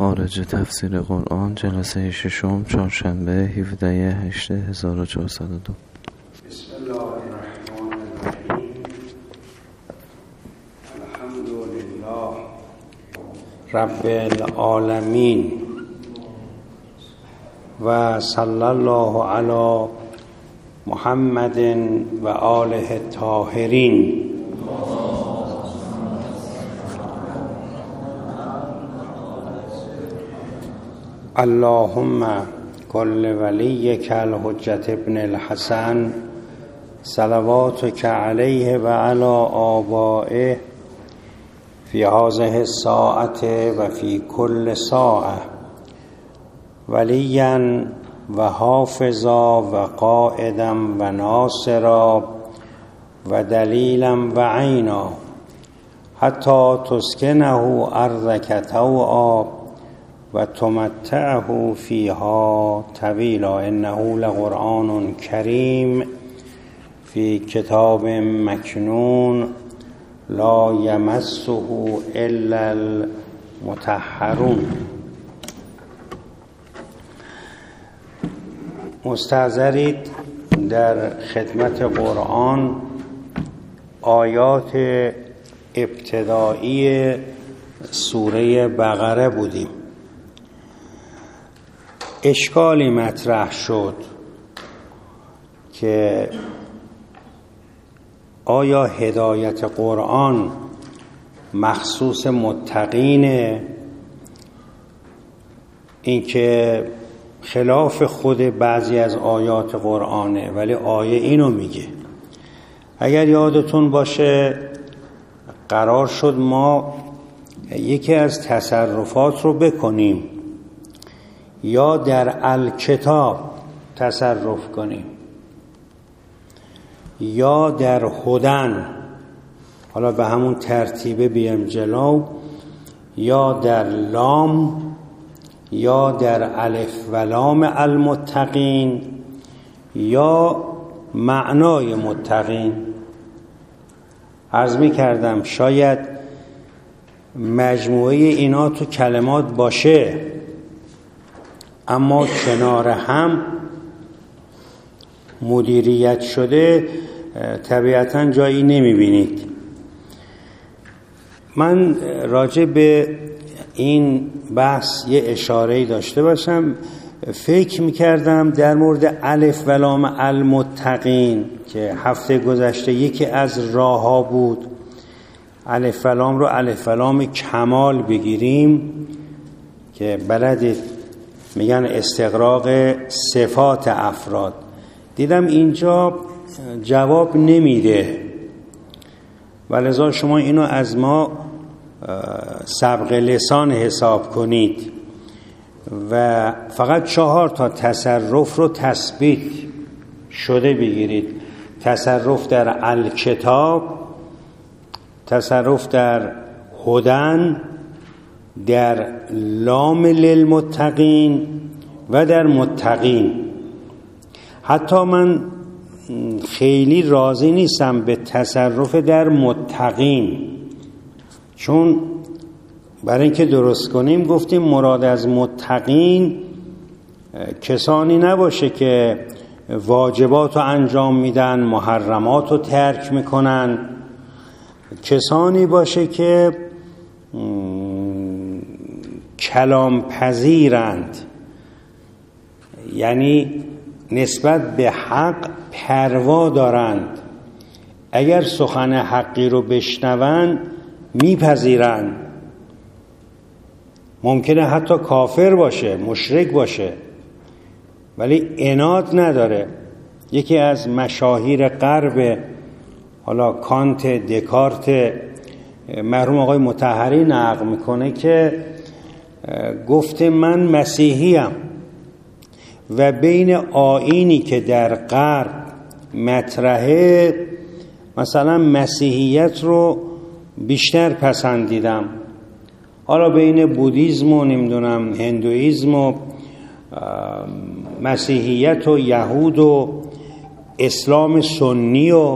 خارج تفسیر قرآن، جلسه ششم، چهارشنبه 17/8/1402. بسم الله الرحمن الرحیم. الحمد لله رب العالمین و صلی الله علی محمد و آله الطاهرین. اللهم کل ولیک الحجة ابن الحسن صلواتک علیه و علی آبائه فی هذه الساعة و فی کل ساعة ولیا و حافظا و قائدا و ناصرا و دلیلا و عینا حتی تسکنه ارضک طوعا و تمتعه فیها طویلا انه لقرآن کریم فی کتاب مکنون لا یمسه الا المطهرون. مستحضرید در خدمت قرآن آیات ابتدایی سوره بقره بودیم. اشکالی مطرح شد که آیا هدایت قرآن مخصوص متقینه؟ این که خلاف خود بعضی از آیات قرآنه، ولی آیه اینو میگه. اگر یادتون باشه قرار شد ما یکی از تصرفات رو بکنیم، یا در الکتاب تصرف کنیم یا در هدن، حالا به همون ترتیبه بیم جلو، یا در لام یا در الف و لام المتقین یا معنای متقین. عرض می کردم شاید مجموعه اینا تو کلمات باشه، اما کنار هم مدیریت شده طبیعتاً جایی نمیبینید. من راجع به این بحث یه اشاره‌ای داشته باشم. فکر میکردم در مورد الف و لام المتقین که هفته گذشته یکی از راه‌ها بود الف و لام رو الف و لام کمال بگیریم، که بلدید میگن استغراق صفات افراد. دیدم اینجا جواب نمیده و لذا شما اینو از ما سبق لسان حساب کنید و فقط 4 تصرف رو تثبیت شده بگیرید. تصرف در الکتاب، تصرف در هدن، در لام للمتقین و در متقین. حتی من خیلی راضی نیستم به تصرف در متقین، چون برای اینکه درست کنیم گفتیم مراد از متقین کسانی نباشه که واجبات رو انجام میدن، محرمات رو ترک میکنن، کسانی باشه که کلام پذیرند، یعنی نسبت به حق پروا دارند. اگر سخن حقی رو بشنون میپذیرند. ممکنه حتی کافر باشه، مشرک باشه، ولی عناد نداره. یکی از مشاهیر غرب، حالا کانت، دکارت، مرحوم آقای مطهری نقل میکنه که گفته من مسیحیم و بین آیینی که در غرب مطرحه مثلا مسیحیت رو بیشتر پسندیدم. حالا بین بودیزم و نمیدونم هندویزم و مسیحیت و یهود و اسلام سنی و،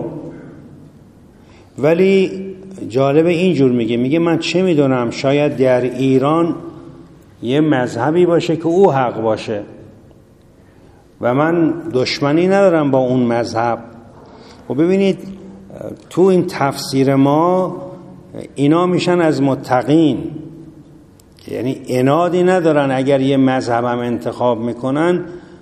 ولی جالب اینجور میگه من چه میدونم، شاید در ایران یه مذهبی باشه که او حق باشه و من دشمنی ندارم با اون مذهب. و ببینید تو این تفسیر ما اینا میشن از متقین، یعنی عنادی ندارن. اگر یه مذهبم انتخاب میکنن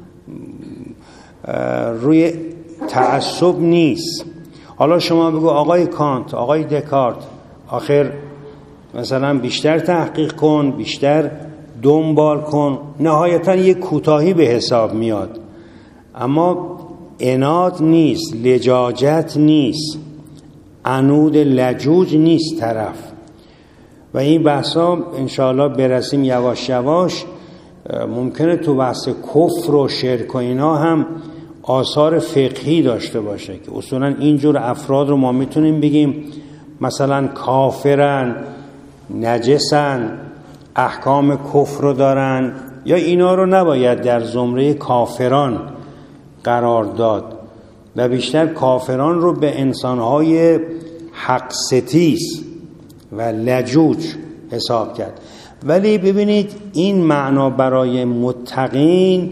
روی تعصب نیست. حالا شما بگو آقای کانت، آقای دکارت، آخر مثلا بیشتر تحقیق کن، بیشتر دنبال کن، نهایتا یک کوتاهی به حساب میاد. اما عناد نیست، لجاجت نیست، عنود لجوج نیست طرف. و این بحثا انشاءالله برسیم یواش یواش. ممکنه تو بحث کفر و شرک و اینا هم آثار فقهی داشته باشه که اصولا اینجور افراد رو ما میتونیم بگیم مثلا کافرن، نجسن، احکام کفر رو دارن، یا اینا رو نباید در زمره کافران قرار داد و بیشتر کافران رو به انسانهای حق ستیز و لجوج حساب کرد. ولی ببینید این معنا برای متقین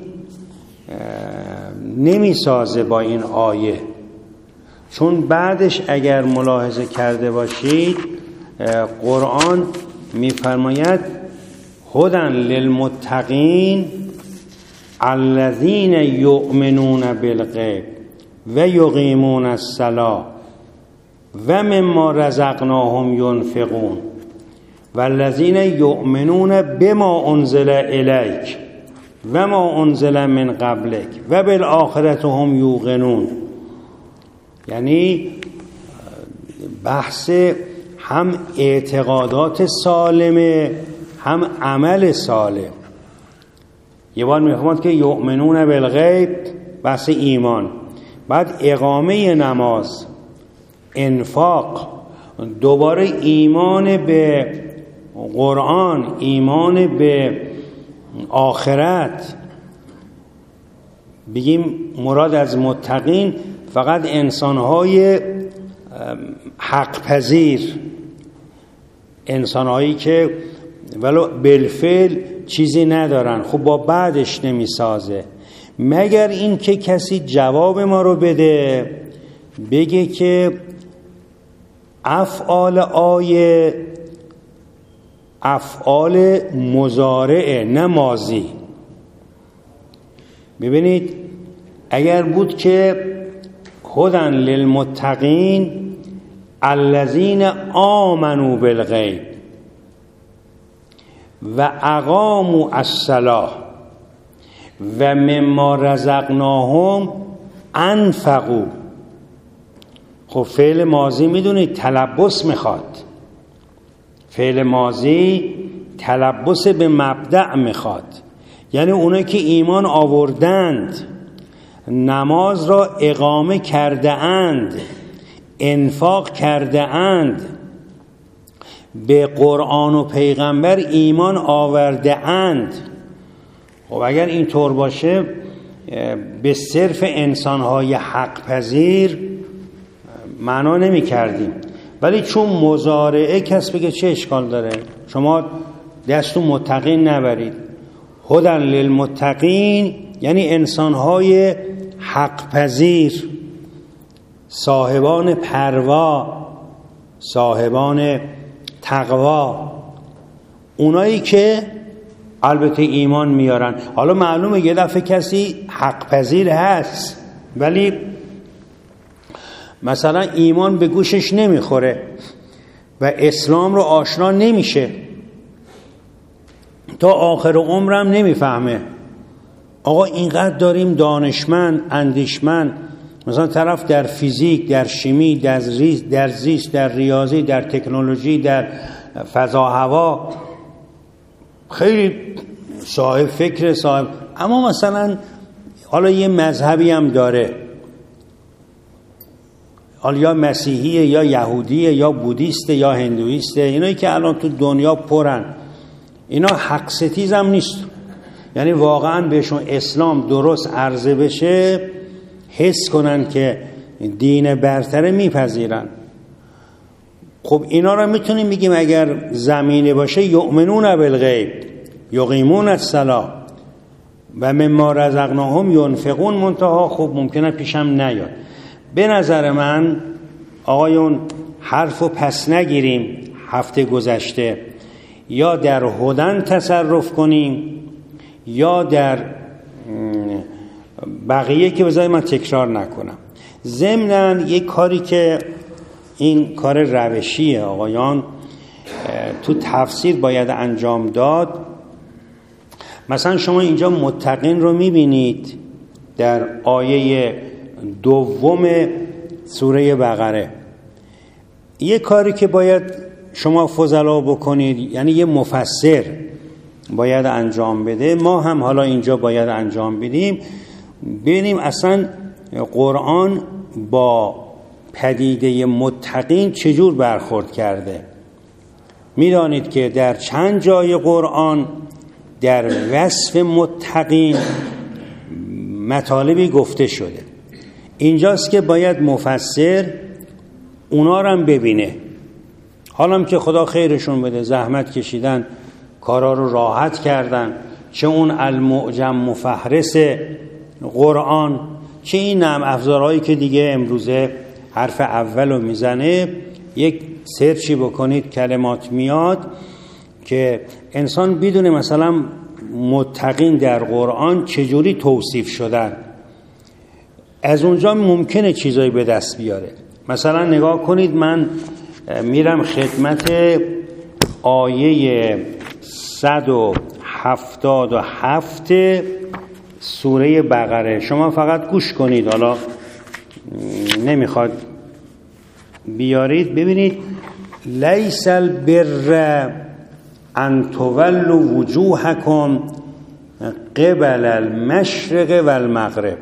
نمی سازه با این آیه، چون بعدش اگر ملاحظه کرده باشید قرآن می فرماید هدن للمتقین الذین یؤمنون بالغیب و یقیمون الصلاة و مما رزقناهم ینفقون والذین یؤمنون بما انزل الیک و ما انزل من قبلک و بالآخرة هم یوقنون. یعنی بحث هم اعتقادات سالمه هم عمل سالم. یه بار میفهمد که یؤمنون بالغیب بحث ایمان، بعد اقامه نماز، انفاق، دوباره ایمان به قرآن، ایمان به آخرت. بگیم مراد از متقین فقط انسانهای حق پذیر، انسانهایی که ولو بالفعل چیزی ندارن. خب با بعدش نمیسازه، مگر این که کسی جواب ما رو بده بگه که افعال آیه افعال مضارعه نه ماضی. ببینید اگر بود که هدن للمتقین الذین آمنوا بالغیب و اقاموا الصلاة و مما رزقناهم انفقوا. خب فعل ماضی میدونید تلبس میخواد، فعل ماضی تلبس به مبدأ میخواد. یعنی اونایی که ایمان آوردند، نماز را اقامه کرده اند، انفاق کرده اند، به قرآن و پیغمبر ایمان آورده اند. خب اگر این طور باشه به صرف انسانهای حق پذیر معنا نمی کردیم. ولی چون مضارعه کس بگه چه اشکال داره، شما دستو متقین نبرید. هدن للمتقین یعنی انسانهای حق پذیر، صاحبان پروا، صاحبان تقوا، اونایی که البته ایمان میارن. حالا معلومه یه دفعه کسی حق پذیر هست ولی مثلا ایمان به گوشش نمیخوره و اسلام رو آشنا نمیشه، تا آخر عمرم نمیفهمه. آقا اینقدر داریم دانشمند، اندیشمند، مثلا طرف در فیزیک، در شیمی، در زیست، در ریاضی، در تکنولوژی، در فضا هوا خیلی صاحب فکر، صاحب، اما مثلا حالا یه مذهبی هم داره، حالا یا مسیحیه یا یهودیه یا بودیسته یا هندویسته، اینایی که الان تو دنیا پرن، اینا حق ستیز هم نیست. یعنی واقعا بهشون اسلام درست عرضه بشه حس کنن که دین برتره میپذیرن. خب اینا رو میتونیم بگیم اگر زمینه باشه یؤمنون بالغیب یقیمون الصلاة و مما رزقناهم ینفقون. منتها خب ممکنه پیشم نیاد. به نظر من آقایون حرفو پس نگیریم، هفته گذشته یا در هدن تصرف کنیم یا در بقیه که بذاری من تکرار نکنم. ضمناً یک کاری که این کار روشیه آقایان تو تفسیر باید انجام داد. مثلا شما اینجا متقین رو میبینید در آیه 2 سوره بقره. یه کاری که باید شما فضلا بکنید، یعنی یه مفسر باید انجام بده، ما هم حالا اینجا باید انجام بدیم، ببینیم اصلا قرآن با پدیده متقین چجور برخورد کرده. میدانید که در چند جای قرآن در وصف متقین مطالبی گفته شده. اینجاست که باید مفسر اونا رو هم ببینه. حالا که خدا خیرشون بده، زحمت کشیدن، کارا رو راحت کردن، چه اون المعجم مفهرس قرآن، چه این نرم افزارهایی که دیگه امروزه حرف اول رو میزنه، یک سرچی بکنید کلمات میاد که انسان بدونه مثلا متقین در قرآن چجوری توصیف شدن. از اونجا ممکنه چیزایی به دست بیاره. مثلا نگاه کنید، من میرم خدمت آیه 177 سوره بقره. شما فقط گوش کنید، حالا نمیخواد بیارید. ببینید لیس البر ان تولوا وجوهکم قبل المشرق و المغرب.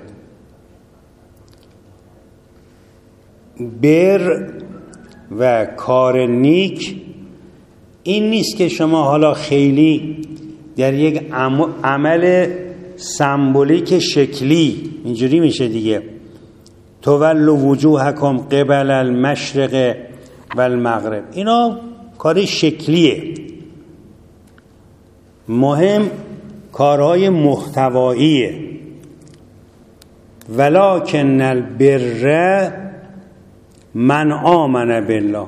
بر و کار نیک این نیست که شما حالا خیلی در یک عمل سمبولیک شکلی اینجوری میشه دیگه، تولوا وجوهکم قبل المشرق و المغرب، اینا کار شکلیه. مهم کارهای محتواییه. ولکن البر من آمن بالله،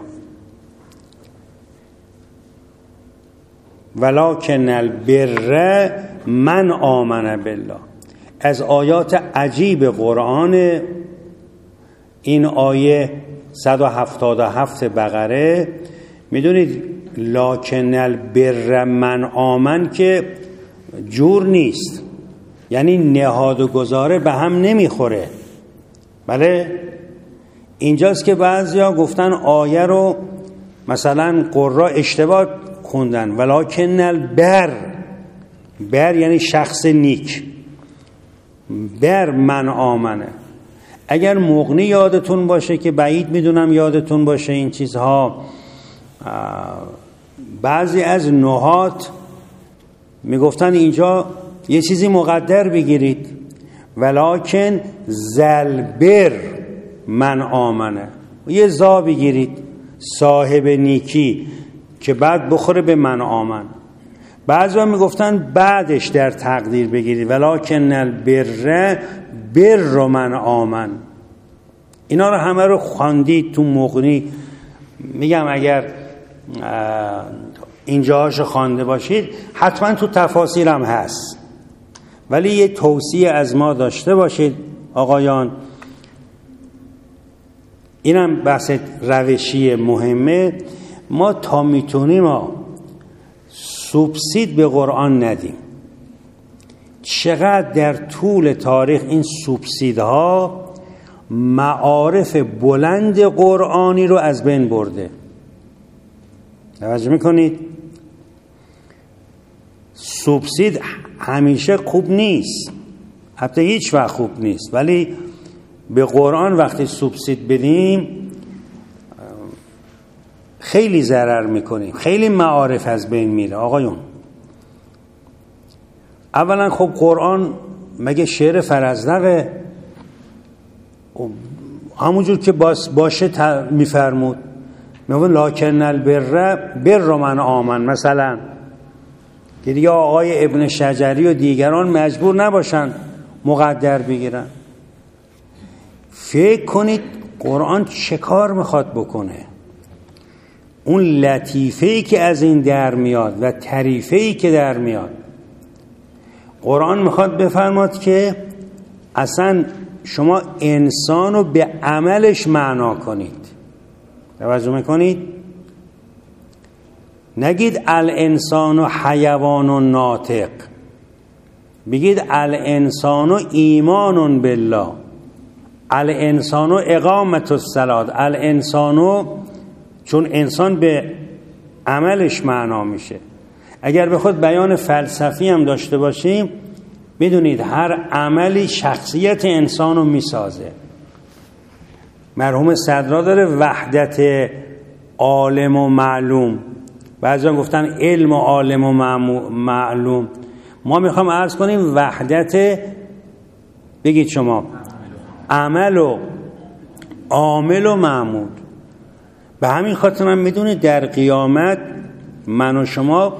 ولکن البر من آمن بالله. از آیات عجیب قرآن این آیه 177 بقره. میدونید لکن البر من آمن که جور نیست، یعنی نهاد و گذاره به هم نمیخوره. بله اینجاست که بعضیا گفتن آیه رو مثلا قرا اشتباه خوندن. ولکن البر، بر یعنی شخص نیک، بر من آمنه. اگر مغنی یادتون باشه که بعید میدونم یادتون باشه این چیزها، بعضی از نحات میگفتن اینجا یه چیزی مقدر بگیرید، ولکن زلبر من آمنه، یه زا بگیرید، صاحب نیکی، که بعد بخوره به من آمن. بعضی میگفتن بعدش در تقدیر بگیرید، ولکن البر بر من آمن. اینا رو همه رو خواندید تو مغنی. میگم اگر اینجاهاشو خوانده باشید حتما تو تفاسیر هم هست، ولی یه توصیه از ما داشته باشید آقایان، اینم بحث روشی مهمه. ما تا میتونیم سوبسید به قرآن ندیم. چقدر در طول تاریخ این سوبسیدها معارف بلند قرآنی رو از بین برده. توجه میکنید؟ سوبسید همیشه خوب نیست، حتی هیچ وقت خوب نیست، ولی به قرآن وقتی سوبسید بدیم خیلی ضرر میکنیم، خیلی معارف از بین میره آقایون. اولا خب قرآن مگه شعر فرزدقه؟ همونجور که باشه میفرمود، میگه لکن البر بر من آمن. مثلا که دیگه آقای ابن شجری و دیگران مجبور نباشن مقدر بگیرن. فکر کنید قرآن چه کار میخواد بکنه. اون لطیفه‌ای که از این در میاد و طریفه‌ای که در میاد، قرآن میخواد بفرماد که اصلا شما انسانو به عملش معنا کنید. توجه میکنید؟ نگید الانسان حیوان ناطق، بگید الانسان ایمان بالله، الانسان اقامت الصلاة، الانسان، چون انسان به عملش معنا میشه. اگر به خود بیان فلسفی هم داشته باشیم، بدونید هر عملی شخصیت انسان رو میسازه. مرحوم صدرا داره وحدت عالم و معلوم، بعضیان گفتن علم و عالم و معلوم. ما میخوام عرض کنیم وحدت، بگید شما، عمل و عامل و معمول. به همین خاطر هم میدونید در قیامت من و شما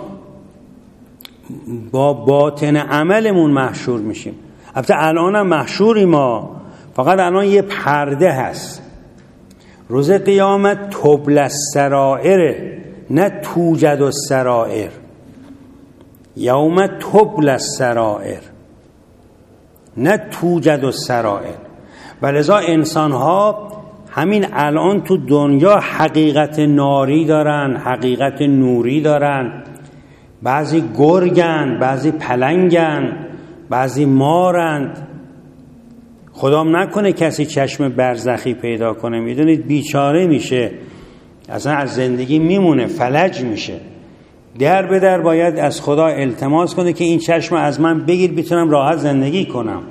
با باطن عملمون محشور میشیم. البته الان هم محشوری ما، فقط الان یه پرده هست. روز قیامت تبل السرائر، نه توجد السرائر. یوم تبل السرائر، نه توجد السرائر. ولذا انسان ها همین الان تو دنیا حقیقت ناری دارن، حقیقت نوری دارن. بعضی گرگن، بعضی پلنگن، بعضی مارند. خدام نکنه کسی چشم برزخی پیدا کنه، میدونید بیچاره میشه، اصلا از زندگی میمونه، فلج میشه. در به در باید از خدا التماس کنه که این چشم از من بگیر بتونم راحت زندگی کنم.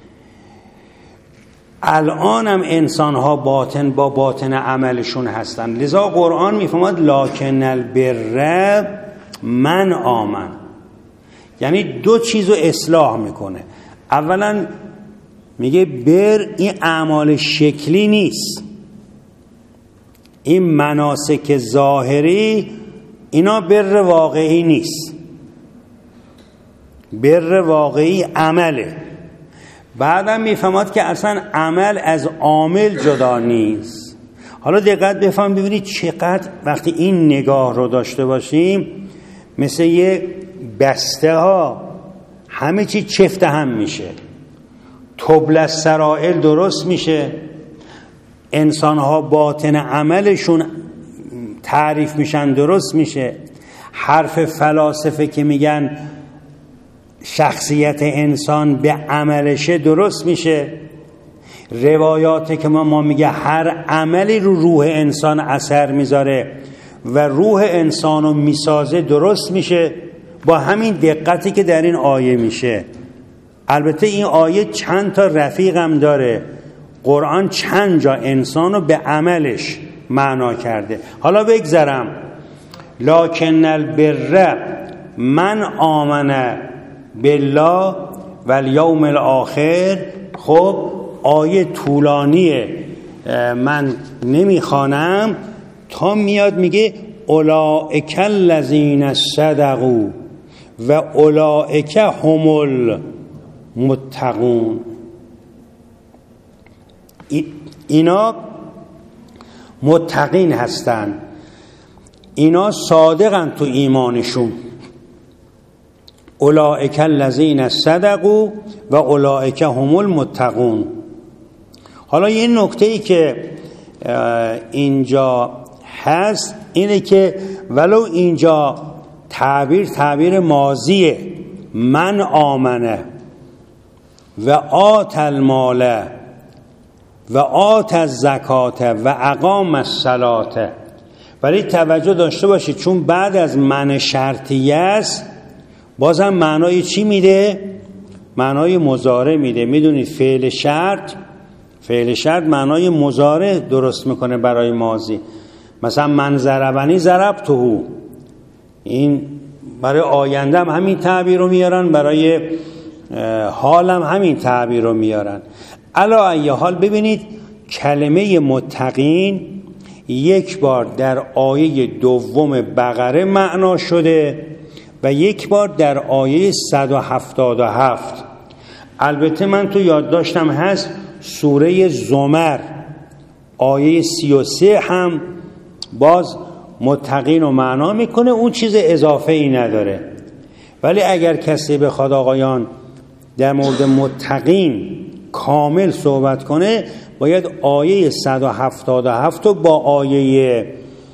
الانم انسان ها با باطن عملشون هستن. لذا قرآن میفهمد لکن البر من آمن، یعنی دو چیزو اصلاح میکنه. اولا میگه بر این اعمال شکلی نیست، این مناسک ظاهری اینا بر واقعی نیست. بر واقعی عمله. بعدم میفهمد که اصلا عمل از عامل جدا نیست. حالا دقت بفهم ببینید چقدر وقتی این نگاه رو داشته باشیم مثل یه بسته ها همه چی چفت هم میشه. تبل السرائر درست میشه، انسان ها باطن عملشون تعریف میشن درست میشه. حرف فلاسفه که میگن شخصیت انسان به عملشه درست میشه. روایاتی که ما میگه هر عملی رو روح انسان اثر میذاره و روح انسانو میسازه درست میشه، با همین دقتی که در این آیه میشه. البته این آیه چند تا رفیق هم داره. قرآن چند جا انسانو به عملش معنا کرده. حالا بگذرم لکن البر من آمن بالله و الیوم الاخر. خب آیه طولانیه، من نمیخوانم تا میاد میگه اولئک الذین صدقوا و اولئک هم المتقون. اینا متقین هستن، اینا صادقن تو ایمانشون. اولئک الذین صدقوا و اولئک هم المتقون. حالا یه نکته‌ای که اینجا هست اینه که ولو اینجا تعبیر ماضیه، من آمنه و آت المال و آت الزکات و اقام الصلاة، ولی توجه داشته باشید چون بعد از من شرطیه است بازم معنای چی میده؟ معنای مضارع میده. میدونید فعل شرط معنای مضارع درست میکنه برای ماضی. مثلا من ضربنی ضربته، این برای آینده هم همین تعبیر رو میارن، برای حال هم همین تعبیر رو میارن. علی ای حال ببینید کلمه متقین یک بار در آیه دوم بقره معنا شده و یک بار در آیه 177. البته من تو یادداشتم هست سوره زمر آیه 33 هم باز متقین رو معنا میکنه، اون چیز اضافه ای نداره. ولی اگر کسی بخواد آقایان در مورد متقین کامل صحبت کنه، باید آیه 177 رو با آیه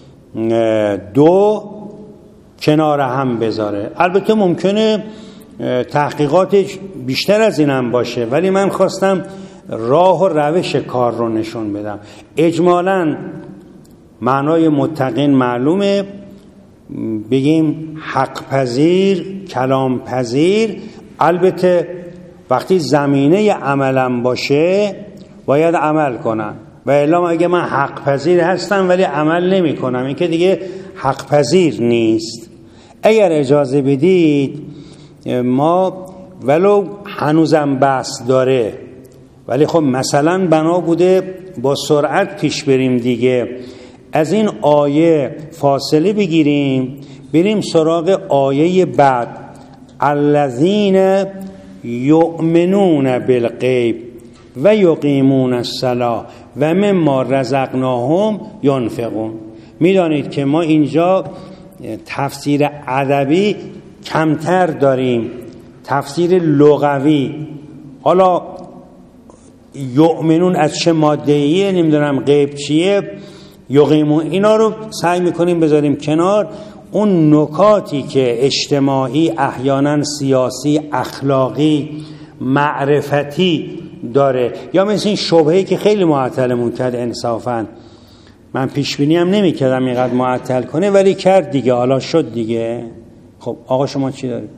2 کنار هم بذاره. البته ممکنه تحقیقاتش بیشتر از این هم باشه، ولی من خواستم راه و روش کار رو نشون بدم. اجمالاً معنای متقین معلومه، بگیم حق پذیر، کلام پذیر. البته وقتی زمینه عملم باشه باید عمل کنم، و الا اگه من حق پذیر هستم ولی عمل نمی کنم، این که دیگه حق پذیر نیست. اگر اجازه بدید ما ولو هنوزم بحث داره، ولی خب مثلا بنا بوده با سرعت پیش بریم دیگه، از این آیه فاصله بگیریم بریم سراغ آیه بعد. الذین یؤمنون بالغیب و یقیمون الصلاة و مما رزقناهم ینفقون. میدانید که ما اینجا تفسیر ادبی کمتر داریم، تفسیر لغوی. حالا یؤمنون از چه ماده‌ایه نمیدونم، غیب چیه، یقیمون، اینا رو سعی میکنیم بذاریم کنار. اون نکاتی که اجتماعی، احیانا سیاسی، اخلاقی، معرفتی داره، یا مثل این شبهه‌ای که خیلی معطلمون کرد انصافاً، من پیش بینی هم نمی‌کردم اینقدر معطل کنه ولی کرد دیگه، حالا شد دیگه. خب آقا شما چی دارید؟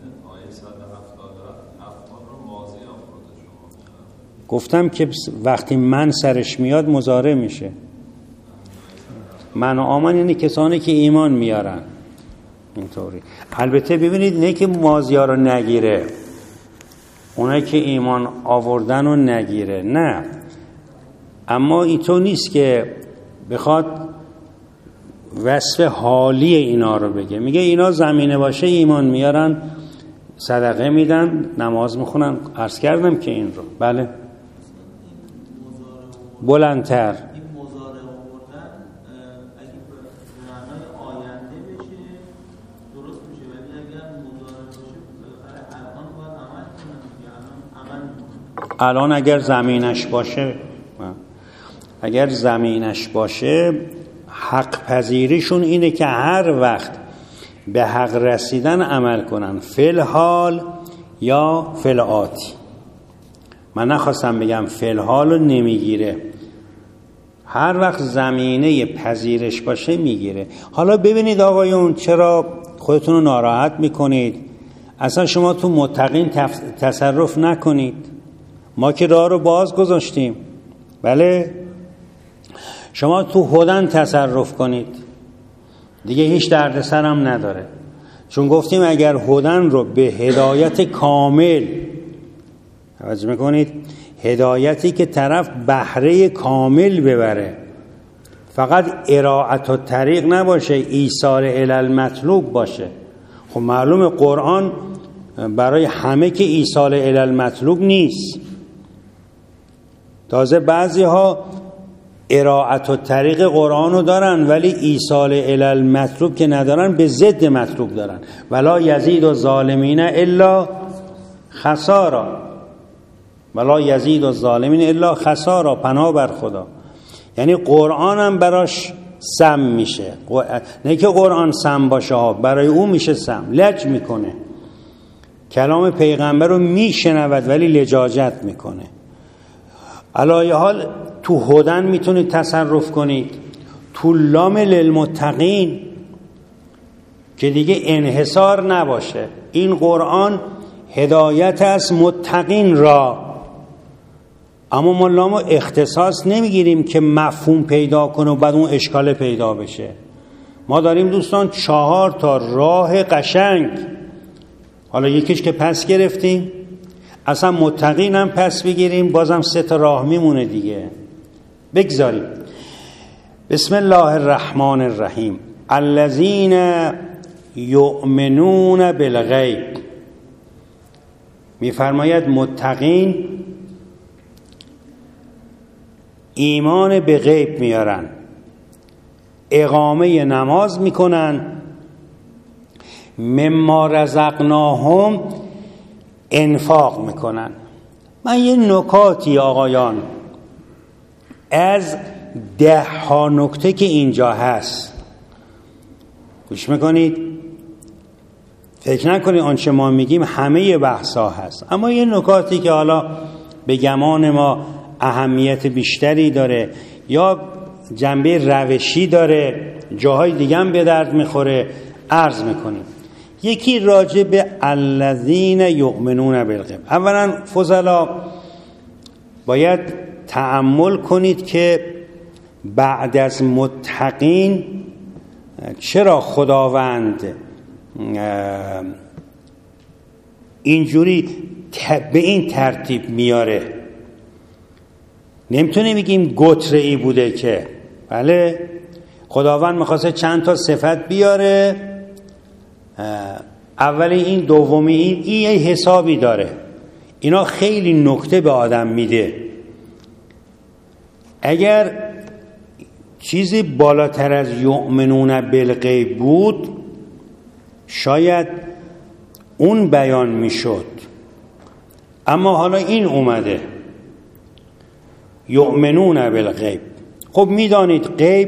گفتم که وقتی من سرش میاد مضارع میشه. من و آمن یعنی کسانی که ایمان میارن، اینطوری. البته ببینید نه که ماضی‌ها رو نگیره، اونایی که ایمان آوردن رو نگیره، نه. اما اینطور نیست که بخواد وصف حالی اینا رو بگه. میگه اینا زمینه باشه ایمان میارن، صدقه میدن، نماز میخونن. عرض کردم که این رو بله بلندتر الان اگر زمینش باشه، اگر زمینش باشه حق پذیریشون اینه که هر وقت به حق رسیدن عمل کنن، فل حال یا فل آتی. من نخواستم بگم فل حال رو نمیگیره، هر وقت زمینه پذیرش باشه میگیره. حالا ببینید آقایون چرا خودتون رو ناراحت میکنید؟ اصلا شما تو متقین تصرف نکنید، ما که راه رو باز گذاشتیم. بله شما تو هدن تصرف کنید دیگه، هیچ دردسر هم نداره، چون گفتیم اگر هدن رو به هدایت کامل، توجه میکنید، هدایتی که طرف بهره کامل ببره، فقط اراعت و طریق نباشه، ایثار الی المطلوب باشه. خب معلوم قرآن برای همه که ایثار الی المطلوب نیست. تازه بعضی ها اراعت و طریق قرآن رو دارن ولی ایصال الی المطلوب که ندارن، به ضد مطلوب دارن. ولا یزید الظالمین الا خسارا، ولا یزید الظالمین الا خسارا، پناه بر خدا. یعنی قرآن هم براش سم میشه، نه که قرآن سم باشه ها، برای او میشه سم، لج میکنه، کلام پیغمبر رو میشنود ولی لجاجت میکنه. علایه حال تو هدن میتونید تصرف کنید، تو لام للمتقین که دیگه انحصار نباشه. این قرآن هدایت از متقین را، اما ما لامو اختصاص نمیگیریم که مفهوم پیدا کنه و بعد اون اشکال پیدا بشه. ما داریم دوستان 4 تا راه قشنگ، حالا یکیش که پس گرفتیم، اصلا متقین هم پس بگیریم، بازم 3 تا راه میمونه دیگه. بگذاریم. بسم الله الرحمن الرحیم. الذین یؤمنون بالغیب، میفرماید متقین ایمان به غیب میارن، اقامه نماز میکنن، مما رزقناهم انفاق میکنن. من یه نکاتی آقایان از 10 نکته که اینجا هست گوش میکنید، فکر نکنید آنچه ما میگیم همه بحثا هست، اما یه نکاتی که حالا به گمان ما اهمیت بیشتری داره یا جنبه روشی داره، جاهای دیگه هم به درد میخوره، عرض میکنیم. یکی راجع به الذین یؤمنون بالغیب. اولا فضلا باید تأمل کنید که بعد از متقین چرا خداوند اینجوری به این ترتیب میاره. نمیتونه بگیم گتره‌ای بوده که بله خداوند میخواسته چند تا صفت بیاره، اولی این، دومی این یه حسابی داره. اینا خیلی نکته به آدم میده. اگر چیزی بالاتر از یؤمنون بالغیب بود شاید اون بیان میشد، اما حالا این اومده یؤمنون بالغیب. خب میدانید غیب،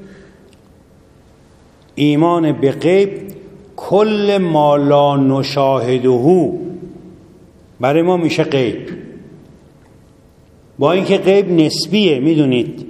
ایمان به غیب کل ما لا نشاهده برای ما میشه غیب، با اینکه غیب نسبیه. میدونید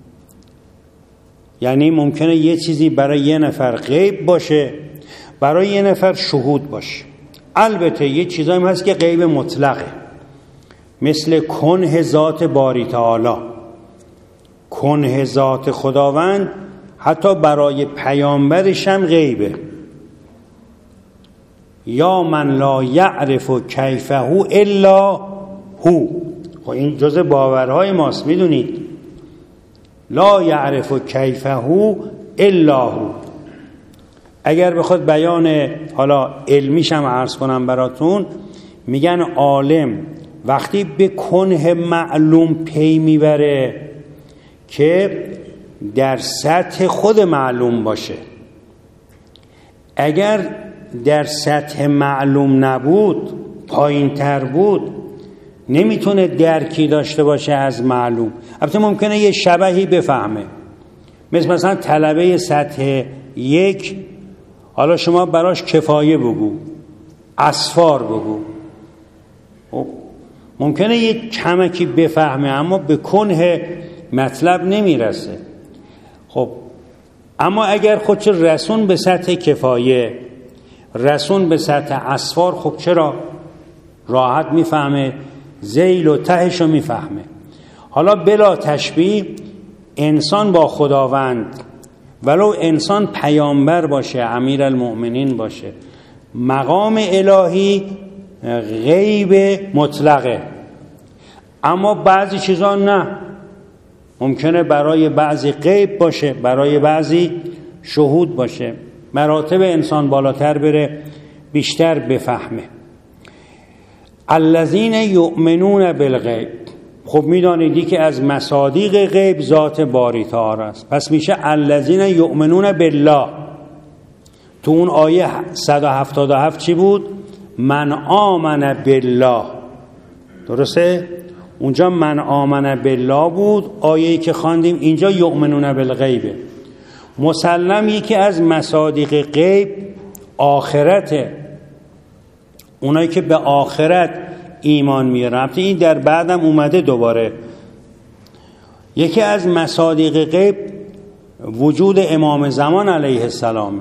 یعنی ممکنه یه چیزی برای یه نفر غیب باشه، برای یه نفر شهود باشه. البته یه چیزایی هست که غیب مطلقه، مثل کنه ذات باری تعالی، کنه ذات خداوند حتی برای پیامبرش هم غیبه. یا من لا یعرف کیفه الا هو. خب این جزء باورهای ماست، میدونید لا یعرف کیفه الا هو. اگر بخواد بیان حالا علمیش هم عرض کنم براتون، میگن عالم وقتی به کنه معلوم پی میبره که در سطح خود معلوم باشه. اگر در سطح معلوم نبود، پایین تر بود، نمیتونه درکی داشته باشه از معلوم. البته ممکنه یه شبهی بفهمه، مثلا طلبه سطح 1 حالا شما براش کفایه بگو، اسفار بگو، ممکنه یه کمکی بفهمه اما به کنه مطلب نمیرسه. خب اما اگر خودش رسون به سطح کفایه، رسون به سطح اسفار، خب چرا راحت میفهمه، ذیل و تهشو میفهمه. حالا بلا تشبیه انسان با خداوند، ولو انسان پیامبر باشه، امیرالمؤمنین باشه، مقام الهی غیب مطلقه، اما بعضی چیزا نه، ممکنه برای بعضی غیب باشه، برای بعضی شهود باشه. مراتب انسان بالاتر بره، بیشتر بفهمه. الذین یؤمنون بالغیب. خب میدانیدی که از مصادیق غیب ذات باری تعالی است، پس میشه الذین یؤمنون بالله. تو اون آیه 177 چی بود؟ من آمن بالله، درسته؟ اونجا من آمن بالله بود، آیه‌ای که خواندیم اینجا یؤمنون بالغیبه. مسلم یکی از مصادیق غیب آخرته، اونایی که به آخرت ایمان میارن. این در بعدم اومده دوباره. یکی از مصادیق غیب وجود امام زمان علیه السلامه.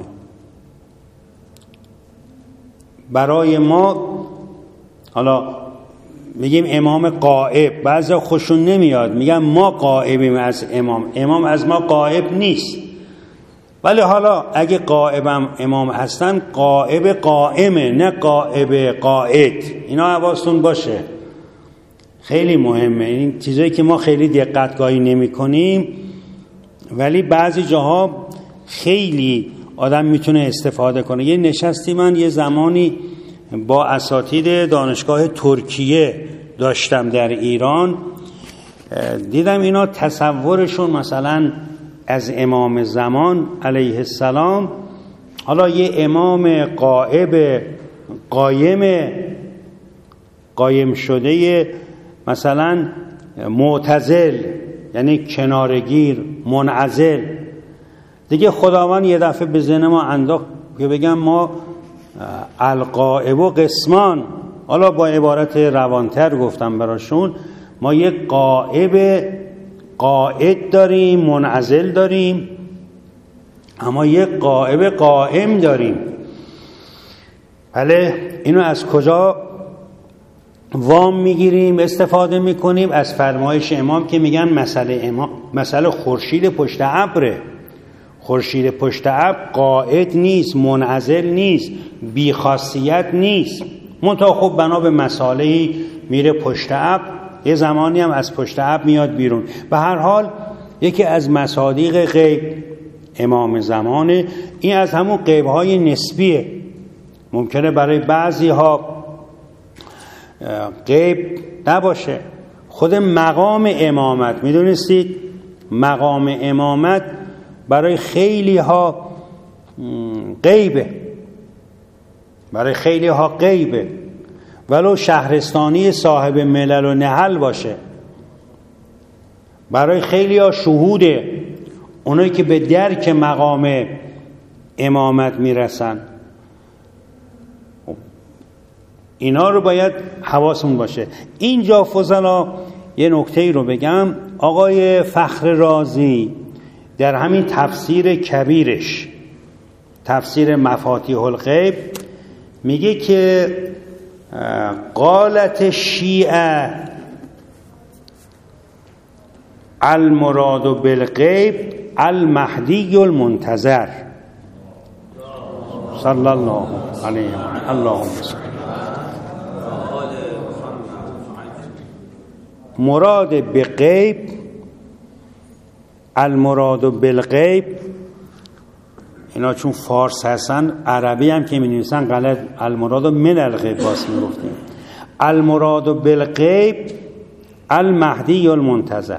برای ما حالا میگیم امام غائب، بعضا خوشون نمیاد، میگن ما غائبیم از امام. امام از ما غائب نیست، ولی حالا اگه غائبم امام هستن، غائب قائمه، نه غائب قائد. اینا حواستون باشه، خیلی مهمه. این چیزایی که ما خیلی دقت گاهی نمی کنیم، ولی بعضی جاها خیلی آدم میتونه استفاده کنه. یه نشستی من یه زمانی با اساتید دانشگاه ترکیه داشتم در ایران، دیدم اینا تصورشون مثلا از امام زمان علیه السلام، حالا یه امام قایم شده مثلا معتزل، یعنی کنارگیر، منعزل. دیگه خداوند یه دفعه به ذهن ما انداخت که بگم ما القائب و قسمان، حالا با عبارت روانتر گفتم براشون، ما یک قائد داریم، منعزل داریم، اما یک قائب قائم داریم. بله، اینو از کجا وام میگیریم، استفاده میکنیم؟ از فرمایش امام که میگن مسئله خورشید پشت ابره. خورشید پشت ابر قائد نیست، منعزل نیست، بیخاصیت نیست، منتها خب بنا به مسائلی میره پشت ابر، یه زمانی هم از پشت ابر میاد بیرون. به هر حال یکی از مصادیق غیب امام زمانه. این از همون غیب‌های نسبیه. ممکنه برای بعضی ها غیب نباشه. خود مقام امامت، میدونستید مقام امامت برای خیلی ها غیبه، برای خیلی ها غیبه، ولو شهرستانی صاحب ملل و نحل باشه. برای خیلی ها شهوده، اونایی که به درک مقام امامت میرسن. اینا رو باید حواسمون باشه. اینجا فضلا یه نکته رو بگم. آقای فخر رازی در همین تفسیر کبیرش، تفسیر مفاتیح الغیب، میگه که قالت شیعه المراد بالغیب المهدی المنتظر صلی الله علیه و اللهم صل. مراد به غیب، المراد بالغیب، اینا چون فارس هستن، عربی هم که می نویسن غلط، المراد من الغیب باس می گفتیم. المراد بالغیب المهدی المنتظر،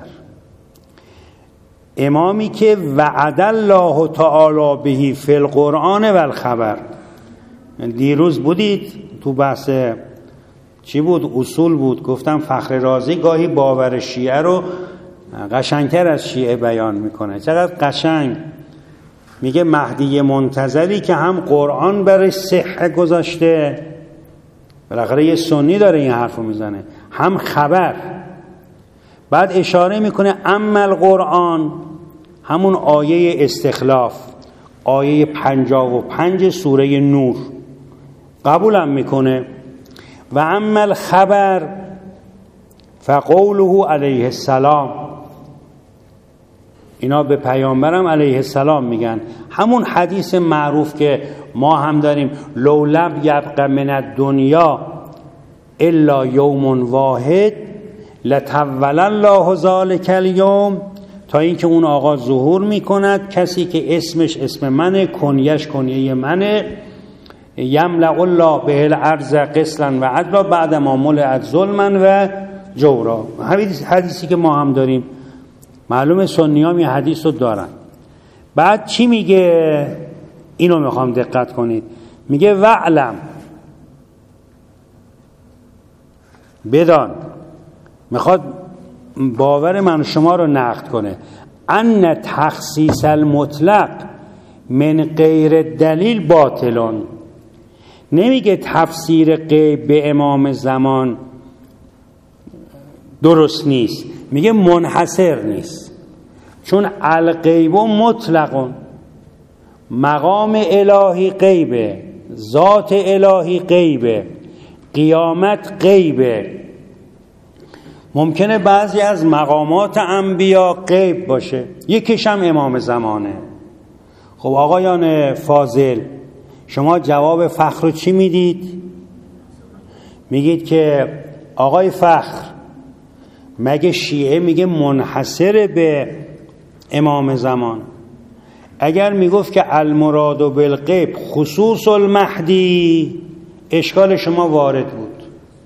امامی که وعد الله تعالی بهی فی القرآن و الخبر. دیروز بودید تو بحث چی بود؟ اصول بود. گفتم فخر رازی گاهی باور شیعه رو قشنگتر از شیعه بیان میکنه. چقدر قشنگ میگه مهدی منتظری که هم قرآن برای صحه گذاشته، بالاخره یه سنی داره این حرفو میزنه، هم خبر. بعد اشاره میکنه اما القرآن، همون آیه استخلاف، آیه 55 سوره نور، قبولم میکنه. و اما الخبر فقوله علیه السلام، اینا به پیامبرم علیه السلام میگن. همون حدیث معروف که ما هم داریم، لو لم یبق من الدنیا الا یوم واحد لطول الله ذلک الیوم، تا اینکه اون آقا ظهور میکند، کسی که اسمش اسم منه، کنیش کنیه منه، یملأ الله به الارض قسطا و عدلا بعد ما ملئت ظلما و جورا. حدیثی که ما هم داریم، معلومه سنی‌ها این حدیث رو دارن. بعد چی میگه؟ اینو میخوام دقت کنید. میگه وعلم، بدان، میخواد باور من شما رو نقد کنه، ان تخصیص المطلق من غیر دلیل باطلون. نمیگه تفسیر غیب به امام زمان درست نیست، میگه منحصر نیست، چون الغیب مطلقون، مقام الهی غیبه، ذات الهی غیبه، قیامت غیبه. ممکنه بعضی از مقامات انبیا غیب باشه، یکیش هم امام زمانه. خب آقایان فاضل، شما جواب فخر رو چی میدید؟ میگید که آقای فخر، مگه شیعه میگه منحصر به امام زمان؟ اگر میگفت که المراد بالغیب خصوص المهدی، اشکال شما وارد بود.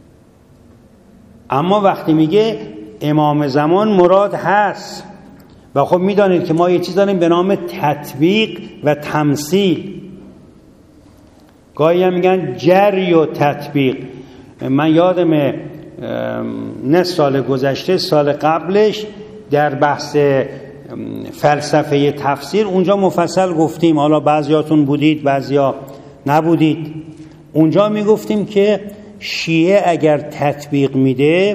اما وقتی میگه امام زمان مراد هست، و خب میدانید که ما یه چیز داریم به نام تطبیق و تمثیل. گاهی هم میگن جری و تطبیق. من یادم نه سال گذشته، سال قبلش در بحث فلسفه تفسیر اونجا مفصل گفتیم، حالا بعضیاتون بودید بعضیا نبودید. اونجا میگفتیم که شیعه اگر تطبیق میده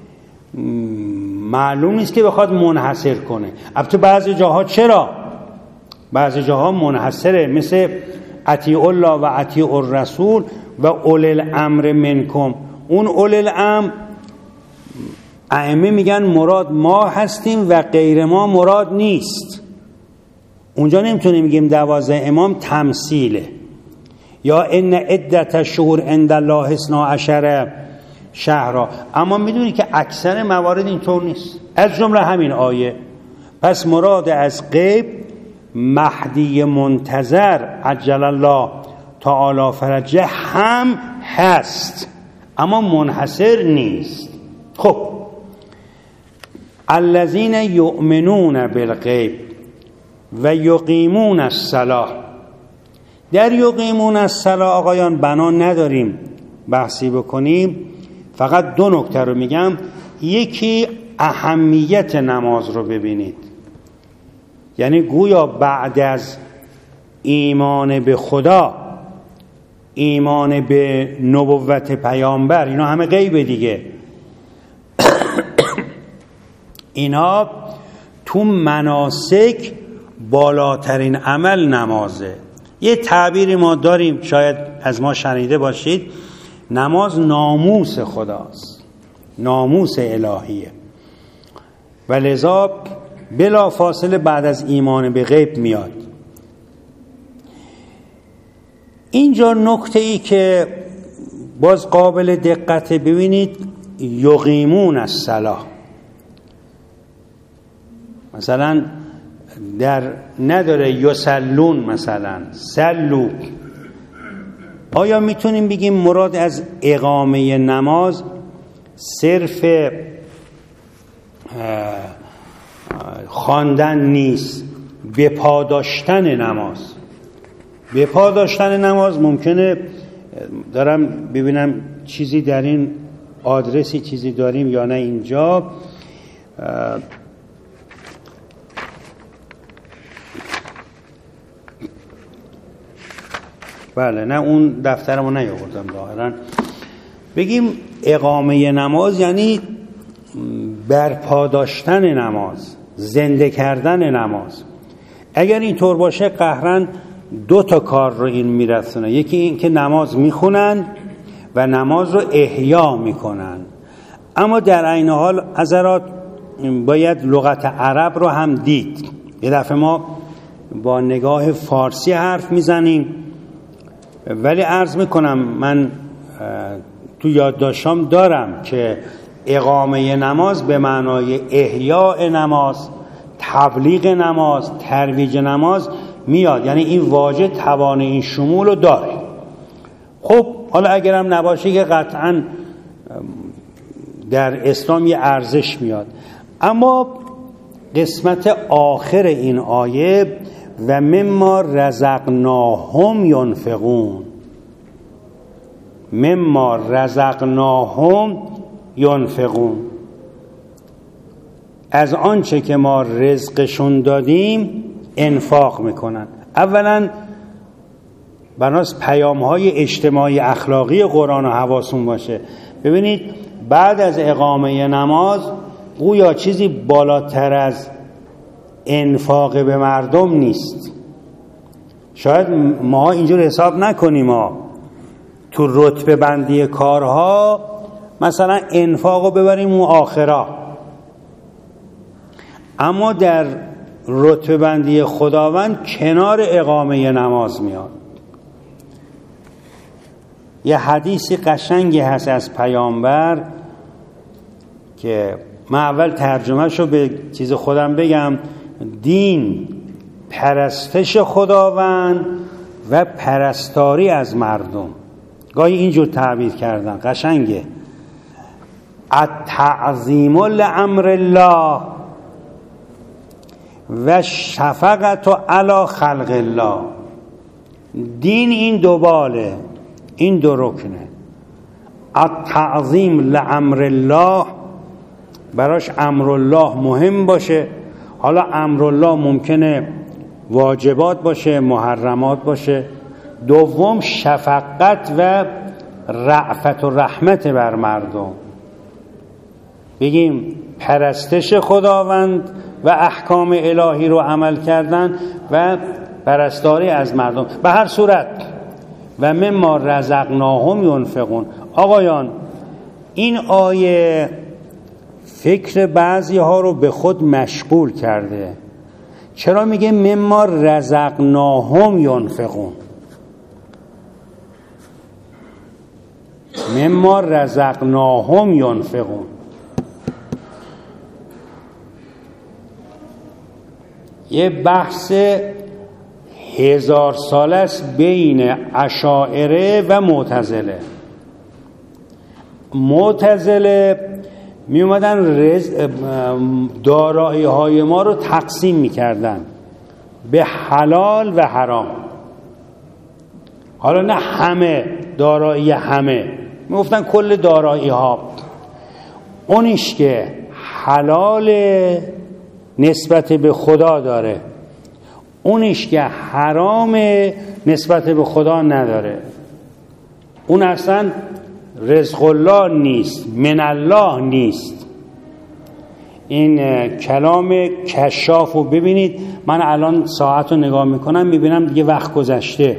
معلوم نیست که بخواد منحصر کنه. البته بعضی جاها چرا؟ بعضی جاها منحصره، مثل اطیع الله و اطیع الرسول و اولی الامر منکم. اون اولی الامر ائمه میگن مراد ما هستیم و غیر ما مراد نیست. اونجا نمیتونیم بگیم 12 امام تمثیله. یا ان عدت الشهور عند الله 12 شهرا. اما میدونی که اکثر موارد اینطور نیست، از جمله همین آیه. پس مراد از غیب مهدی منتظر عجل الله تعالی فرجه هم هست، اما منحصر نیست. خب الذین یؤمنون بالغیب و یقیمون الصلاة. در یقیمون الصلاة آقایان بنا نداریم بحثی بکنیم، فقط دو نکته رو میگم. یکی اهمیت نماز رو ببینید، یعنی گویا بعد از ایمان به خدا، ایمان به نبوت پیامبر، اینا همه غیبه دیگه، اینا تو مناسک بالاترین عمل نمازه. یه تعبیری ما داریم، شاید از ما شنیده باشید، نماز ناموس خداست، ناموس الهیه، و لذا بلا فاصله بعد از ایمان به غیب میاد. اینجا نکته ای که باز قابل دقت، ببینید یقیمون الصلاة، مثلا در نداره یصلون، مثلا سلو. آیا میتونیم بگیم مراد از اقامه نماز صرف خواندن نیست، به پا داشتن نماز؟ به پا داشتن نماز ممکنه، دارم ببینم چیزی در این آدرسی چیزی داریم یا نه اینجا. بله، نه اون دفترمو نیاوردم ظاهرا. بگیم اقامه نماز یعنی برپا داشتن نماز، زنده کردن نماز. اگر اینطور باشه قهرن دو تا کار رو این میرسونه. یکی این که نماز میخونن و نماز رو احیا میکنن، اما در عین حال حضرات باید لغت عرب رو هم دید. یه دفعه ما با نگاه فارسی حرف میزنیم، ولی عرض میکنم من تو یادداشتام دارم که اقامه نماز به معنای احیاء نماز، تبلیغ نماز، ترویج نماز میاد، یعنی این واژه توان این شمول رو داره. خب حالا اگرم نباشه که قطعا در اسلام یه ارزش میاد. اما قسمت آخر این آیه و مما رزقناهم ینفقون، مما رزقناهم ینفقون، از آنچه که ما رزقشون دادیم انفاق میکنن. اولا بناس پیام‌های اجتماعی اخلاقی قرآن و حواسون باشه. ببینید بعد از اقامه نماز گویا چیزی بالاتر از انفاق به مردم نیست. شاید ما اینجور حساب نکنیم، ما تو رتبه بندی کارها مثلا انفاقو ببریم اون آخرا، اما در رتبه بندی خداوند کنار اقامه نماز میاد. یه حدیثی قشنگی هست از پیامبر که من اول ترجمهشو به چیز خودم بگم. دین پرستش خداوند و پرستاری از مردم. گاهی اینجور تعبیر کردن، قشنگه. التعظیم لامر الله و شفقت علی خلق الله. دین این دو باله، این دو رکنه. التعظیم لامر الله، براش امر الله مهم باشه. حالا امر الله ممکنه واجبات باشه، محرمات باشه. دوم شفقت و رأفت و رحمت بر مردم. بگیم پرستش خداوند و احکام الهی رو عمل کردن و پرستاری از مردم. به هر صورت و مما رزقناهم ینفقون. آقایان، این آیه فکر بعضی ها رو به خود مشغول کرده. چرا میگه مما رزقناهم ینفقون؟ مما رزقناهم ینفقون. یه بحث 1000 ساله است بین اشاعره و معتزله. معتزله می اومدن دارایی های ما رو تقسیم می کردن به حلال و حرام. حالا نه همه دارایی، همه می گفتن کل دارایی ها، اونیش که حلال نسبت به خدا داره، اونیش که حرام نسبت به خدا نداره، اون اصلا رزق الله نیست، من الله نیست. این کلام کشاف رو ببینید. من الان ساعت رو نگاه میکنم میبینم دیگه وقت گذشته.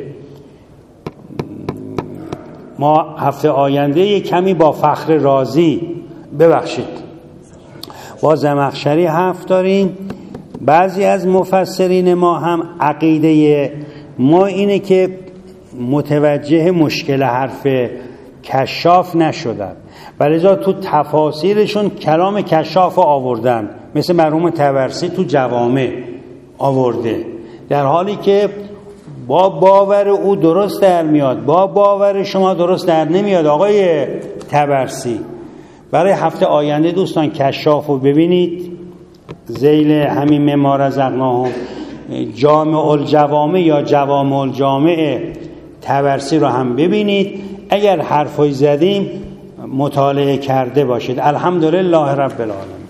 ما هفته آینده یک کمی با فخر رازی، ببخشید، با زمخشری حرف داریم. بعضی از مفسرین ما هم عقیده ما اینه که متوجه مشکل حرف کشاف نشدن، بلکه تو تفاسیرشون کلام کشاف رو آوردن، مثل مرحوم طبرسی تو جوامع آورده، در حالی که با باور او درست در میاد، با باور شما درست در نمیاد. آقای طبرسی، برای هفته آینده دوستان کشاف رو ببینید، ذیل همین مما رزقناهم، جامع الجوامع یا جوامع الجامع طبرسی رو هم ببینید. اگر حرفی زدیم مطالعه کرده باشید. الحمدلله رب العالمین.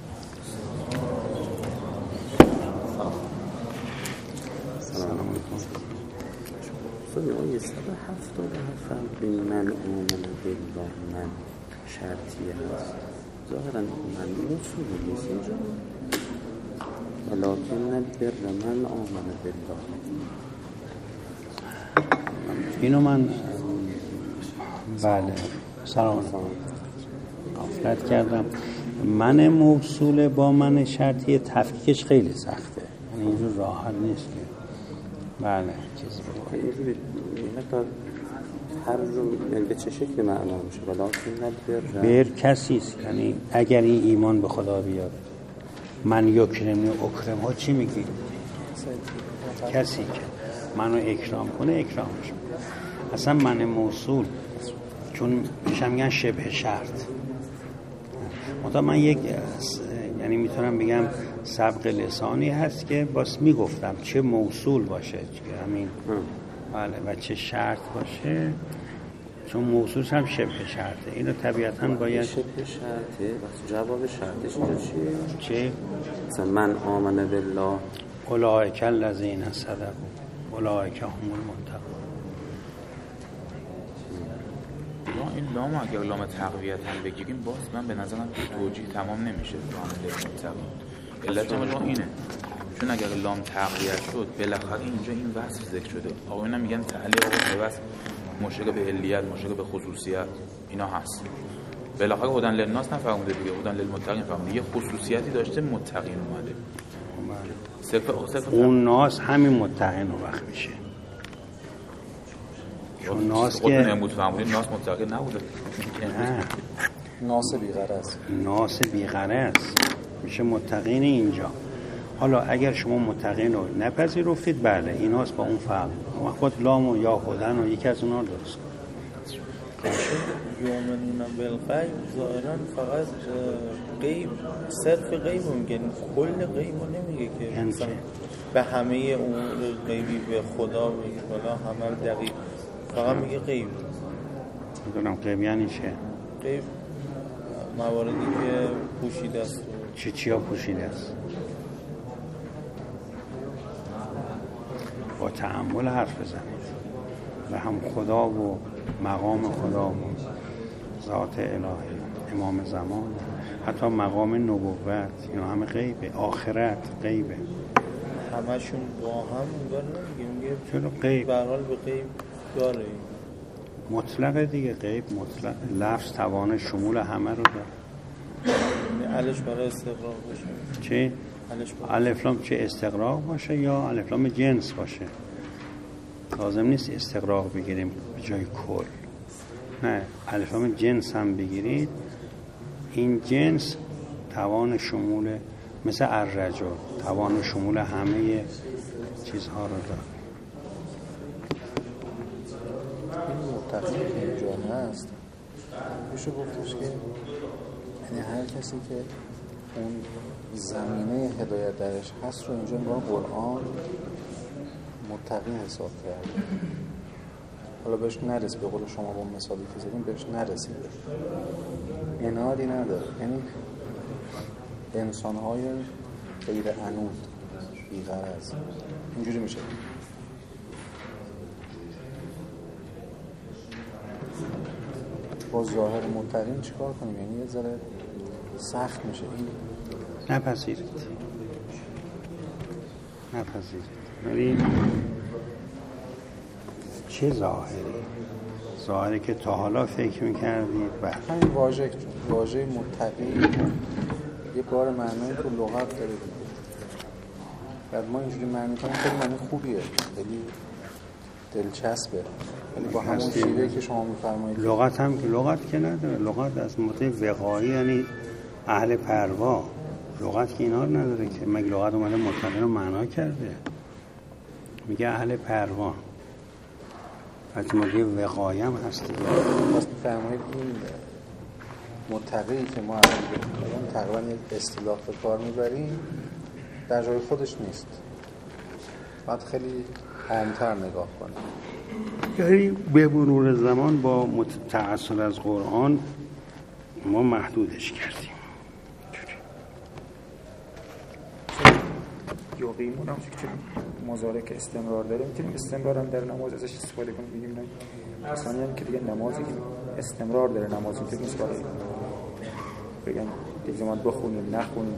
من آمن بالله من شرطیه هست، ظاهرا من موصول نیست اینجا، ولکن البر من آمن بالله. اینو من بله سلام غفلت کردم. من موصول با من شرطیه تفکیکش خیلی سخته، یعنی اینجور راحت نیست که بله چیزی اینجوری هر رو به چه شکل معنا میشه؟ ولکن البر کسی است، یعنی اگر این ایمان به خدا بیاد. من یکرمنی اکرم ها چی میگی؟ کسی که منو اکرام کنه اکرامش. اصلا من موصول چون میشم میگن شبه شرط. من یک یعنی میتونم بگم سبق لسانی هست که باز میگفتم چه موصول باشه که همین بله و چه شرط باشه، چون موصول هم شبه شرطه. اینو طبیعتاً باید شبه شرطه. بس جواب شرطش اینجا چیه؟ چه؟ مثلا من آمن بالله اولئک الذین صدقوا اولئک هم المتقون. این لام اگر لام تقویت هم بگیریم باز من به نظرم توجیه تمام نمیشه. علت ما اینه چون اگر لام تقویت شد بالاخره اینجا این وصف ذکر شده. آقایون میگن تعلیق به وصف مشرک به علیت، مشرک به خصوصیت، اینا هست. بالاخره هدن للناس نفرموده دیگه، هدن للمتقین فرموده. یه خصوصیتی داشته متقین اومده. اون ناس همین متقین رو وقت میشه. چون ناس که نمود فرموده ناس متقین نبوده. ناس بیغرض. ناس بیغرض میشه متقین اینجا. حالا اگر شما متقین رو نپذیرفتید بله ایناست با اون فرق، خود لام و یا خودن و یکی از اونها درست یومنون بالغیب ظاهرا فقط غیب، صرف غیب میگه، کل غیب رو نمیگه که مثلا به همه امور غیبی، به خدا و بالا همه دقیق، فقط میگه غیب. میدونم غیب یعنی چه؟ غیب مواردی که پوشیده است. چیا پوشیده است؟ با تأمل حرف بزنید و هم خدا و مقام خدا و ذات الهی، امام زمان، حتی مقام نبوت، اینا همه غیبه، آخرت غیبه، همشون با هم انگار نمیگه، چرا غیب؟ به هر حال به غیب داره، مطلق دیگه، غیب مطلق، لفظ توان شمول همه رو داره. علش برای استقراق باشه. چی؟ الف لام چه استقراق باشه یا الف لام جنس باشه؟ لازم نیست استقراق بگیریم به جای کل، نه، الف لام جنس هم بگیرید، این جنس توان شمول، مثل الرجل توان شمول همه چیزها رو داره. این متقی که اینجا هست میشه گفتش که یعنی هر کسی که اون زمینه هدایت درش هست رو اینجا با قرآن متقی حساب کرده. حالا بهش نرس، به قول شما با مثالی که زدیم بهش نرسید، انادی نداره، یعنی انسان‌های غیر عنود، بی‌غرض، اینجوری میشه. با ظاهر متقین چیکار کنیم؟ یعنی یه ذره سخت میشه این. نپذیرید ولی چه ظاهری که تا حالا فکر میکردید و همین واژه متقی یه بار معنی تو لغت داره، بعد ما اینجوری معنی کنیم خیلی معنی خوبیه، خیلی دلچسبه، ولی با همون شیوهی که شما میفرمایید لغت هم که لغت که نداره، لغت از متن وقایی یعنی اهل پروا، لغت که اینا رو نداره که، مگه لغت اومده متقی رو معنا کرده، میگه اهل پروا، از متن وقایی هم هست دیگه. پس میفرمایید این متقی که ما الان تقریبا یک اصطلاح به کار میبریم در جای خودش نیست، باید خیلی عام‌تر نگاه کنیم. یعنی به مرور زمان با تأثیر از قرآن ما محدودش کردیم. یقیمون هم که مضارع که استمرار داره، میتونیم استمرار هم در نماز ازش استفاده کنیم، بگیم نه کسانی هم که دیگه نمازی که استمرار داره نماز میتونیم استفاده کنیم، بگم دیگه زمان بخونیم نخونیم،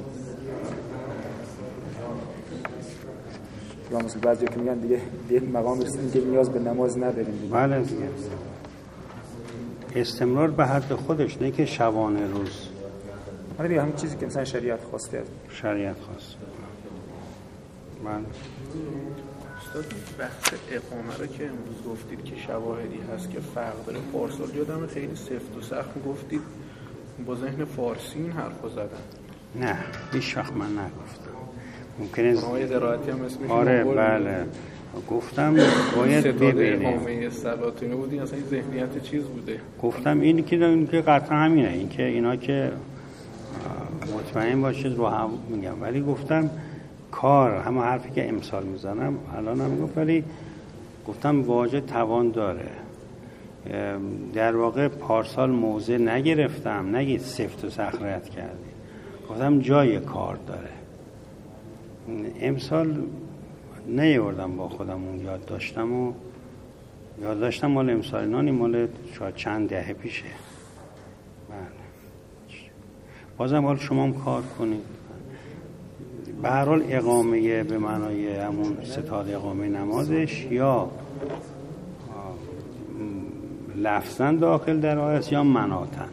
یا مثل بعضی که میگن دیگه مقام رسیدیم که نیاز به نماز نداریم دیگه. بله دیگه استمرار به حد خودش، نه که شبانه روز. حالا دیگه همین چیزی که مثلا شریعت خواسته از شریعت خواسته. بله. استاد بحث اقامه رو که امروز گفتید که شواهدی هست که فرق داره، پارسال یادم خیلی سفت و سخت گفتید با ذهن فارسی این حرفو زدن. نه هیچ وقت من نگفتم. ممکنه آقای درایتی هم اسمش آره بله گفتم باید ببینیم. اقامه سلاطینی بودی اصلا این ذهنیت چیز بوده. گفتم این که قطعا همینه، این که اینا که مطمئن باشید رو هم میگم، ولی گفتم کار همه حرفی که امسال میزنم الان هم گفت، ولی گفتم واژه توان داره. در واقع پارسال موضع نگرفتم، نگید سفت و سخت رد کردی، گفتم جای کار داره. امسال نیاوردم با خودم اون یاد داشتم مال امسال نانی مال شاید چند دهه پیشه. بازم حال شما هم کار کنید. به هر حال اقامه به معنای همون ستاد اقامه نمازش یا لفظاً داخل در آیه یا مناتن.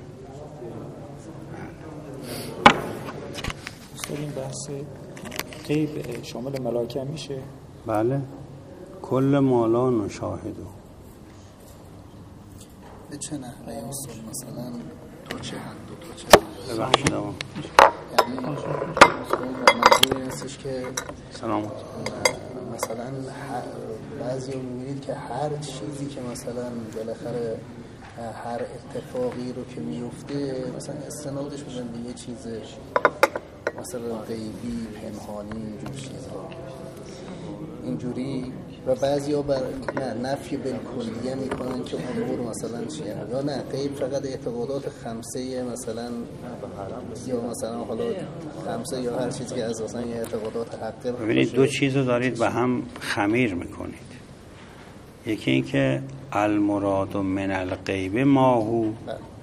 استاد این بحث غیب شامل ملائکه میشه؟ بله کل مالان و شاهدو. به چه نحوه استاد؟ مثلا ببخشید آقا. یعنی منظور این هستش که سلامت مثلا بعضی می‌بینید که هر چیزی که مثلا بالاخره هر اتفاقی رو که میفته مثلا استنادش میدن به یه چیز مثلا غیبی، پنهانی، اینجور چیزها اینجوری، و بعضی ها نفی بالکلیه میکنن که امور مثلا چیه، یا نه غیب فقط اعتقادات خمسه مثلا، یا مثلا حالا خمسه یا هر چیزی که اساسا یه اعتقادات حقه. ببینید دو چیز رو دارید به هم خمیر میکنید. یکی این که المراد من الغیب ماهو،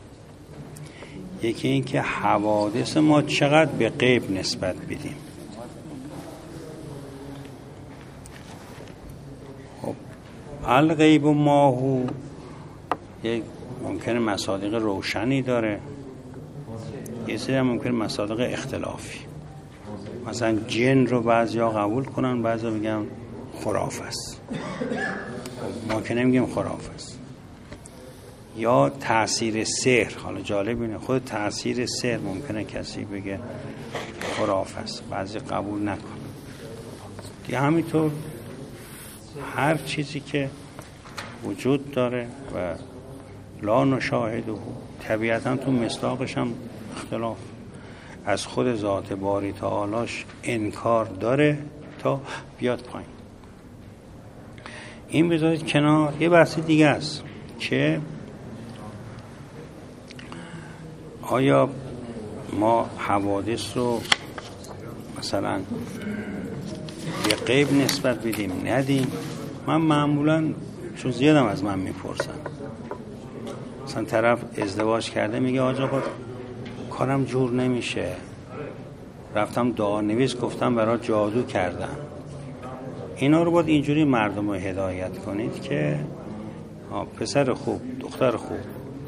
یکی این که حوادث ما چقدر به غیب نسبت بدیم. خب الغیب ماهو یک ممکنه مصادیق روشنی داره، یه سری هم ممکنه مصادیق اختلافی. مثلا جن رو بعضیا قبول کنن، بعضیا بگن خرافه است. ما که نمیگیم خرافه است. یا تأثیر سحر، حالا جالب اینه خود تأثیر سحر ممکنه کسی بگه خرافه است، بعضی قبول نکنه. دیگه همینطور هر چیزی که وجود داره و لا نشاهده طبیعتا تو مصداقش هم اختلاف، از خود ذات باری تعالیش انکار داره تا بیاد پایین. این بذارید کنار. یه بحث دیگه است که آیا ما حوادث رو مثلا به غیب نسبت بدیم ندیم؟ من معمولا چون زیادم از من میپرسن، مثلا طرف ازدواج کرده میگه آقا کارم جور نمیشه، رفتم دعا نویس گفتم برای جادو کردم. اینا رو باید اینجوری مردم رو هدایت کنید که پسر خوب، دختر خوب،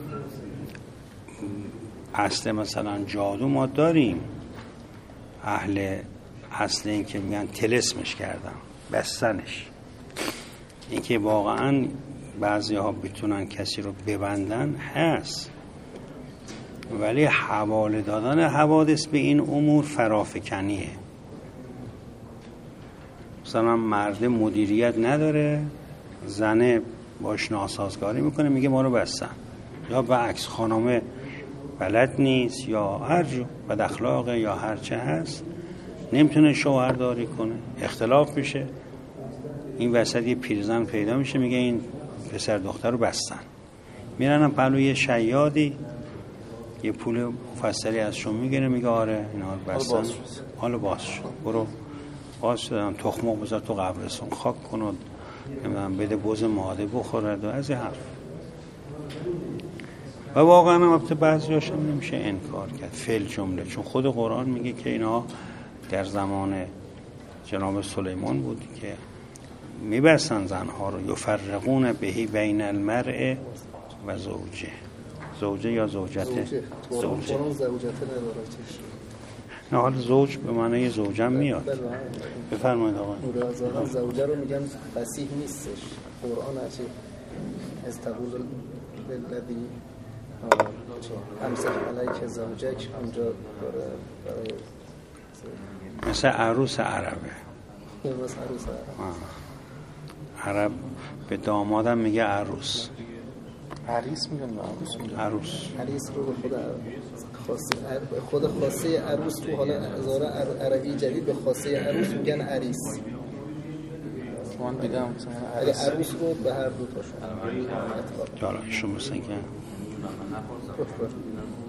اصل مثلا جادو ما داریم، اصل این که میگن طلسمش کردم، بستنش، این که واقعا بعضی ها بتونن کسی رو ببندن هست، ولی حواله دادن حوادث به این امور فرافکنیه. مثلا مرد مدیریت نداره، زنه باش ناسازگاری میکنه میگه ما رو بستن، یا برعکس خانمه بلد نیست یا هر جو بد اخلاقه یا هر چه هست نمیتونه شوهرداری کنه، اختلاف میشه، این وسط یه پیرزن پیدا میشه میگه این پسر دختر رو بستن، میرنم پلوی شیادی یه پول مفصلی ازشون میگیره میگه آره اینا رو بستن، حالا باز شد، برو باز شدن، تخمو بذار تو قبرستون خاک کن و نمیدونم بده بز ماده بخورد و از این حرف. و واقعا هم البته بعضی‌هاش هم نمیشه انکار کرد فعل جمله، چون خود قرآن میگه که اینا در زمان جناب سلیمان بود که میبستن زنها رو، یفرقون بهی بین المرء و زوجه یا زوجته. زوجه نه، حالا زوج به معنی زوجم میاد. بفرمایید آقا. زوجه رو میگن فصیح نیستش قرآن، هرچی از تقول للذی امسک علیک زوجک اونجا داره مثل عروس عربه. مثل عروس عرب به دامادم میگه عروس. عریس میگن عروس. عریس رو خود خاصه عروس تو حالا هزار عربی جدید به خاصه عروس میگن عریس. من دیدم اگه عروس رو به هر دو تاشون حالا ایشون مثل که